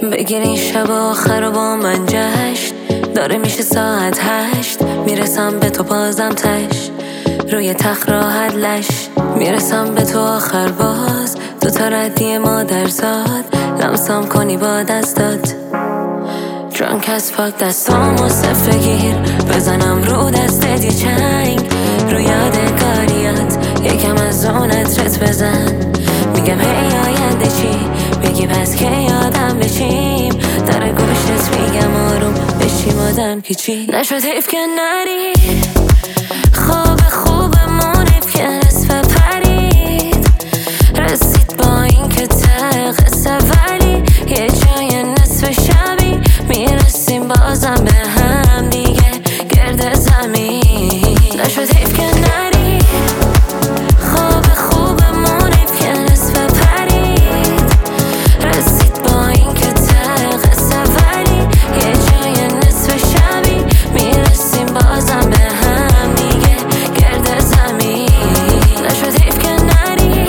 بگیر این شب آخر و با من جشن. داره میشه ساعت 8، میرسم به تو بازم تش، روی تخت راحت لش. میرسم به تو آخر باز، تو تا ردی مادرزاد، لمسم کنی با دستات. Drunk as fuck دستامو صفر گیر، بزنم رو دستت یه چنگ، رو یادگاریات یکم از اون عطرت بزن. میگم هی آینده چی، بگی پس که یادم بشیم، در گوشت میگم آروم بشیم آدم که چی نشد حیف که نری. خوبمون حیف که نصف پرید، رسید با این که ته قصه ولی یه جای نصف شبی میرسیم بازم به هم دیگه گرد زمین. نشد حیف که نری. خوبمون حیف که نصف پرید، رسید با این که ته قصه ولی یه جای نصف شبی میرسیم بازم به هم دیگه گرد زمین. نشد حیف که نری.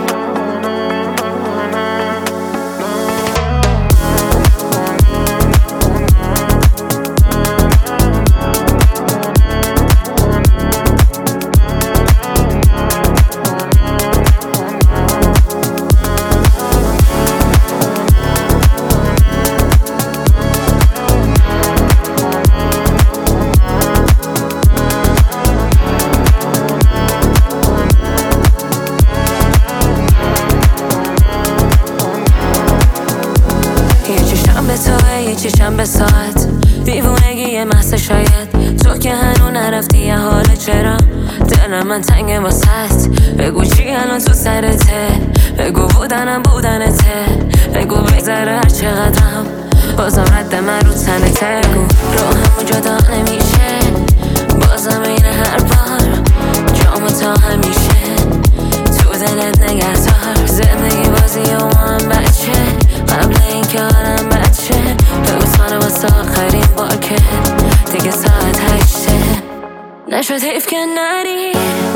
به توه یه چشم به ساعت، دیوونگی محض شاید تو که هنو نرفتی یه حال چرا دل من تنگه واسط. بگو چی الان تو سرته، بگو بودنته، بگو بگذره هر چقدرم بازم رد من رو تنته. بگو روحمو جدا نمیشه بازم این هر بار، جامو تا همیشه تو دلت نگهدار. زندگی بازی و ما هم بچه، قبل این که آدم بچه بگوزمانه واسه آخرین بار که دیگه ساعت 8. نشد حیف که نری.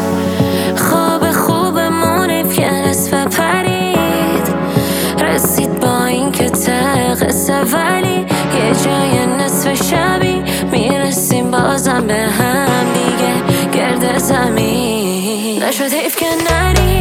خوبمون حیف که نصف پرید، رسید با این که ته قصه ولی یه جای نصف شبی میرسیم بازم به هم دیگه گرد زمین. نشد حیف که نری.